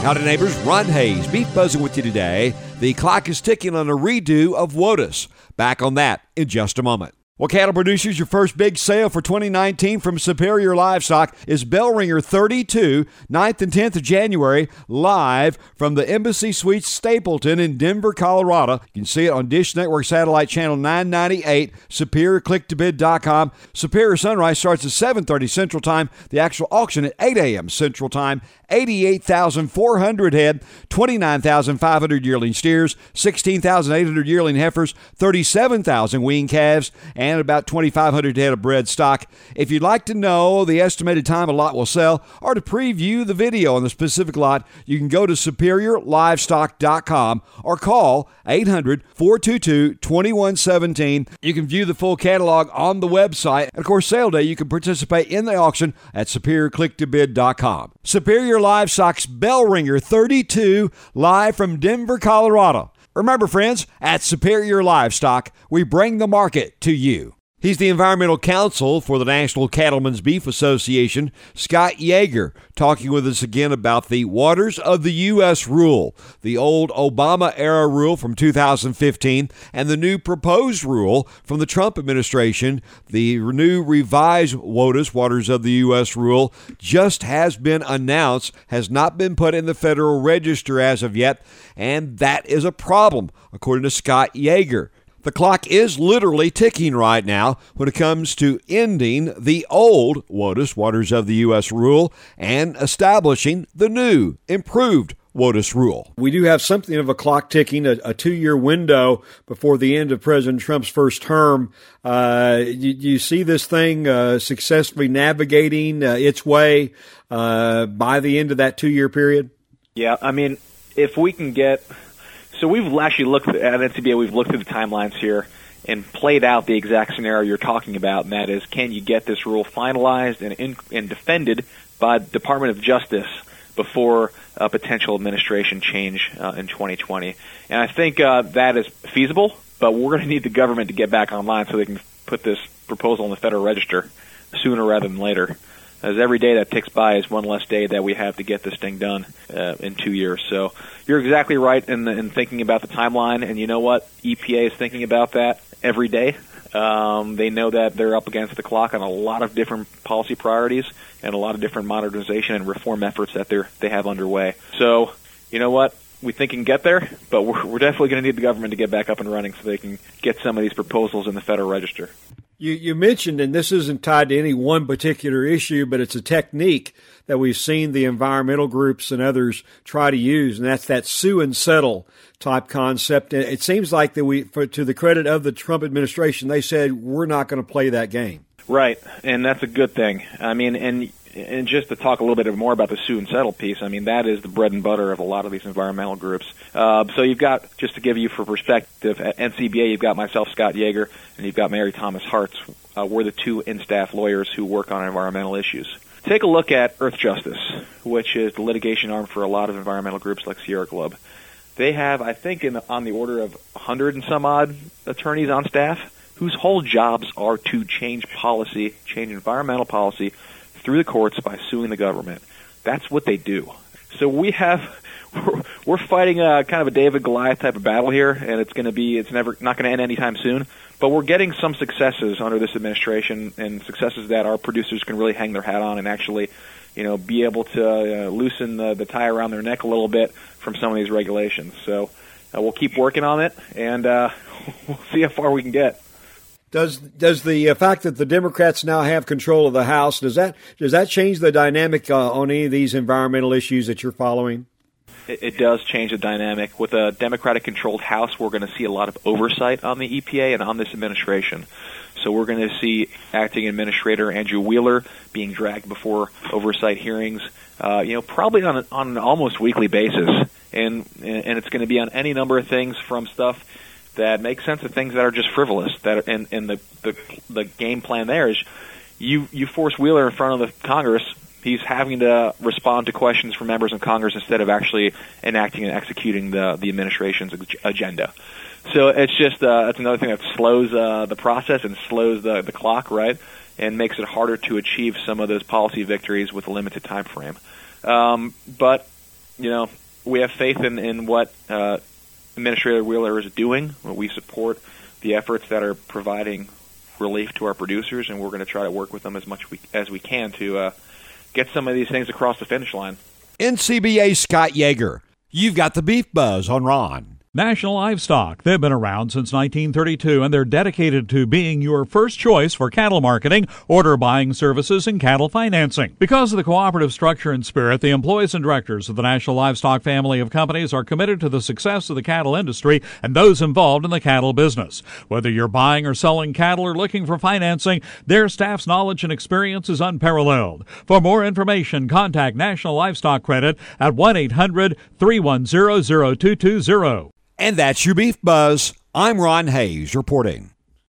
Howdy neighbors, Ron Hayes, Beef Buzzing with you today. The clock is ticking on a redo of WOTUS. Back on that in just a moment. Well, cattle producers, your first big sale for 2019 from Superior Livestock is Bell Ringer 32, 9th and 10th of January, live from the Embassy Suites Stapleton in Denver, Colorado. You can see it on Dish Network Satellite Channel 998, SuperiorClickToBid.com. Superior Sunrise starts at 7:30 Central Time. The actual auction at 8 a.m. Central Time. 88,400 head, 29,500 yearling steers, 16,800 yearling heifers, 37,000 wean calves, and about 2,500 head of bred stock. If you'd like to know the estimated time a lot will sell or to preview the video on the specific lot, you can go to SuperiorLivestock.com or call 800-422-2117. You can view the full catalog on the website. And of course, sale day, you can participate in the auction at SuperiorClickToBid.com. Superior Livestock's Bell Ringer 32, live from Denver, Colorado. Remember, friends, at Superior Livestock, we bring the market to you. He's the environmental counsel for the National Cattlemen's Beef Association, Scott Yeager, talking with us again about the Waters of the U.S. rule, the old Obama-era rule from 2015, and the new proposed rule from the Trump administration. The new revised WOTUS, Waters of the U.S. rule, just has been announced, has not been put in the Federal Register as of yet, and that is a problem, according to Scott Yeager. The clock is literally ticking right now when it comes to ending the old WOTUS, Waters of the U.S. rule, and establishing the new, improved WOTUS rule. We do have something of a clock ticking, a 2-year window before the end of President Trump's first term. You see this thing successfully navigating its way by the end of that 2-year period? Yeah, I mean, if we can get... So we've actually looked at NCBA, we've looked at the timelines here and played out the exact scenario you're talking about, and that is, can you get this rule finalized and defended by the Department of Justice before a potential administration change in 2020? And I think that is feasible, but we're going to need the government to get back online so they can put this proposal in the Federal Register sooner rather than later. As every day that ticks by is one less day that we have to get this thing done in 2 years. So you're exactly right in thinking about the timeline. And you know what? EPA is thinking about that every day. They know that they're up against the clock on a lot of different policy priorities and a lot of different modernization and reform efforts that they have underway. So you know what? We think we can get there, but we're definitely going to need the government to get back up and running so they can get some of these proposals in the Federal Register. You mentioned, and this isn't tied to any one particular issue, but it's a technique that we've seen the environmental groups and others try to use, and that's that sue and settle type concept. And it seems like that to the credit of the Trump administration, they said we're not going to play that game. Right, and that's a good thing. I mean, and just to talk a little bit more about the sue and settle piece, I mean, that is the bread and butter of a lot of these environmental groups. So you've got, just to give you for perspective, at NCBA, you've got myself, Scott Yeager, and you've got Mary Thomas Hartz. We're the two in-staff lawyers who work on environmental issues. Take a look at Earth Justice, which is the litigation arm for a lot of environmental groups like Sierra Club. They have, I think, on the order of 100 and some odd attorneys on staff whose whole jobs are to change policy, change environmental policy, through the courts by suing the government. That's what they do. So we're fighting kind of a David Goliath type of battle here, and it's never not going to end anytime soon. But we're getting some successes under this administration, and successes that our producers can really hang their hat on and actually, be able to loosen the tie around their neck a little bit from some of these regulations. So we'll keep working on it, and we'll see how far we can get. Does the fact that the Democrats now have control of the House, does that change the dynamic on any of these environmental issues that you're following? It does change the dynamic. With a Democratic-controlled House, we're going to see a lot of oversight on the EPA and on this administration. So we're going to see Acting Administrator Andrew Wheeler being dragged before oversight hearings, probably on an almost weekly basis, and it's going to be on any number of things from stuff that makes sense to things that are just frivolous. That and the game plan there is you force Wheeler in front of the Congress. He's having to respond to questions from members of Congress instead of actually enacting and executing the administration's agenda. So it's just it's another thing that slows the process and slows the clock, right, and makes it harder to achieve some of those policy victories with a limited time frame. But we have faith in what Administrator Wheeler is doing. We support the efforts that are providing relief to our producers, and we're going to try to work with them as much as we can to get some of these things across the finish line. NCBA Scott Yeager, you've got the Beef Buzz on Ron. National Livestock. They've been around since 1932, and they're dedicated to being your first choice for cattle marketing, order buying services, and cattle financing. Because of the cooperative structure and spirit, the employees and directors of the National Livestock family of companies are committed to the success of the cattle industry and those involved in the cattle business. Whether you're buying or selling cattle or looking for financing, their staff's knowledge and experience is unparalleled. For more information, contact National Livestock Credit at 1-800-310-0220. And that's your Beef Buzz. I'm Ron Hayes reporting.